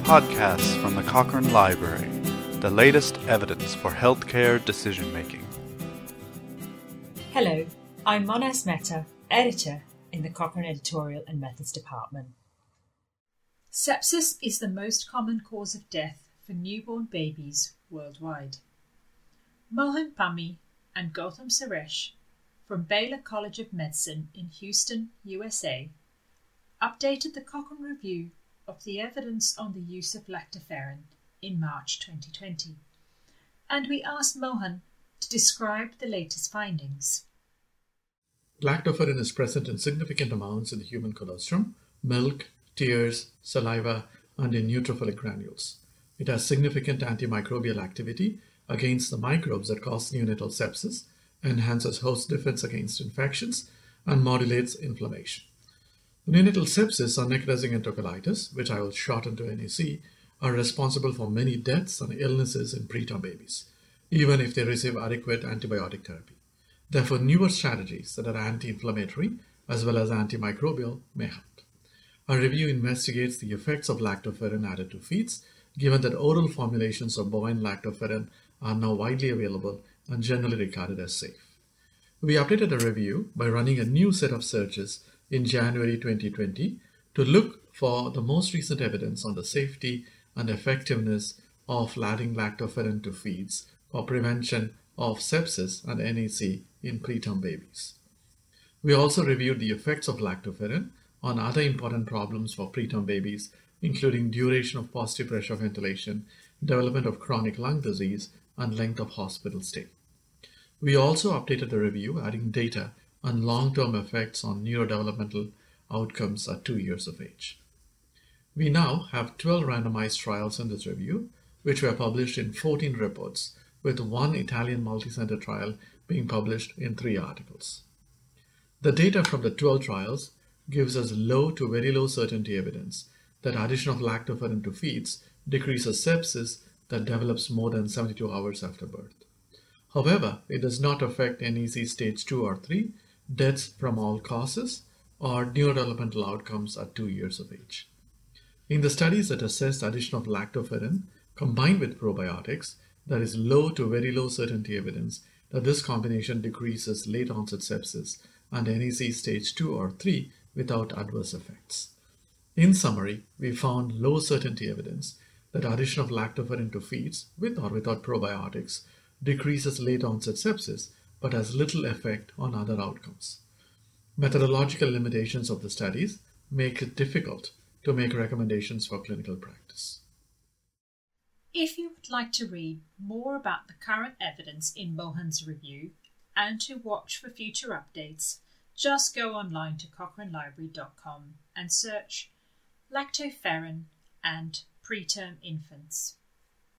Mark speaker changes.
Speaker 1: podcasts from the Cochrane Library, the latest evidence for healthcare decision-making.
Speaker 2: Hello, I'm Monas Mehta, editor in the Cochrane Editorial and Methods Department. Sepsis is the most common cause of death for newborn babies worldwide. Mohan Pami and Gautam Suresh from Baylor College of Medicine in Houston, USA, updated the Cochrane Review of the evidence on the use of lactoferrin in March 2020, and we asked Mohan to describe the latest findings.
Speaker 3: Lactoferrin is present in significant amounts in the human colostrum, milk, tears, saliva, and in neutrophilic granules. It has significant antimicrobial activity against the microbes that cause neonatal sepsis, enhances host defense against infections, and modulates inflammation. Neonatal sepsis or necrotizing enterocolitis, which I will shorten to NEC, are responsible for many deaths and illnesses in preterm babies, even if they receive adequate antibiotic therapy. Therefore, newer strategies that are anti-inflammatory as well as antimicrobial may help. Our review investigates the effects of lactoferrin added to feeds, given that oral formulations of bovine lactoferrin are now widely available and generally regarded as safe. We updated the review by running a new set of searches in January 2020 to look for the most recent evidence on the safety and effectiveness of adding lactoferrin to feeds for prevention of sepsis and NEC in preterm babies. We also reviewed the effects of lactoferrin on other important problems for preterm babies, including duration of positive pressure ventilation, development of chronic lung disease, and length of hospital stay. We also updated the review, adding data on long-term effects on neurodevelopmental outcomes at 2 years of age. We now have 12 randomized trials in this review, which were published in 14 reports, with one Italian multicenter trial being published in 3 articles. The data from the 12 trials gives us low to very low certainty evidence that addition of lactoferrin to feeds decreases sepsis that develops more than 72 hours after birth. However, it does not affect NEC stage 2 or 3, deaths from all causes, or neurodevelopmental outcomes at 2 years of age. In the studies that assessed addition of lactoferrin combined with probiotics, there is low to very low certainty evidence that this combination decreases late onset sepsis and NEC stage 2 or 3 without adverse effects. In summary, we found low certainty evidence that addition of lactoferrin to feeds with or without probiotics decreases late onset sepsis but has little effect on other outcomes. Methodological limitations of the studies make it difficult to make recommendations for clinical practice.
Speaker 2: If you would like to read more about the current evidence in Mohan's review and to watch for future updates, just go online to cochranelibrary.com and search lactoferrin and preterm infants.